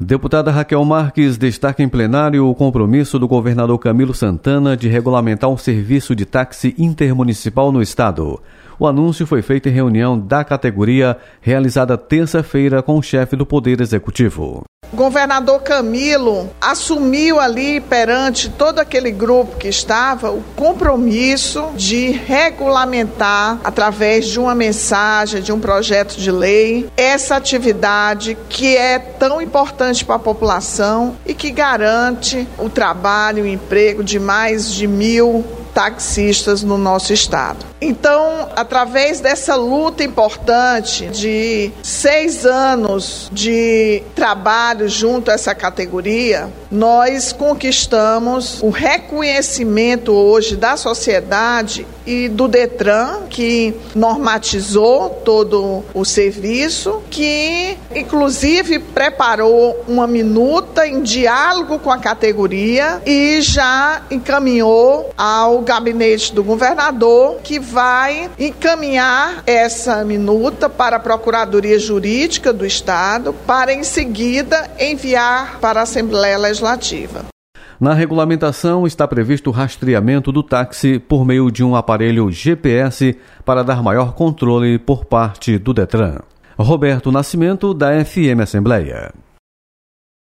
Deputada Raquel Marques destaca em plenário o compromisso do governador Camilo Santana de regulamentar um serviço de táxi intermunicipal no estado. O anúncio foi feito em reunião da categoria realizada terça-feira com o chefe do Poder Executivo. O governador Camilo assumiu ali perante todo aquele grupo que estava o compromisso de regulamentar, através de uma mensagem, de um projeto de lei, essa atividade que é tão importante para a população e que garante o trabalho e o emprego de mais de 1.000 taxistas no nosso estado. Então, através dessa luta importante de 6 anos de trabalho junto a essa categoria, nós conquistamos o reconhecimento hoje da sociedade e do Detran, que normatizou todo o serviço, que inclusive preparou uma minuta em diálogo com a categoria e já encaminhou ao gabinete do governador, que vai encaminhar essa minuta para a Procuradoria Jurídica do Estado, para em seguida enviar para a Assembleia Legislativa. Na regulamentação está previsto o rastreamento do táxi por meio de um aparelho GPS para dar maior controle por parte do Detran. Roberto Nascimento, da FM Assembleia.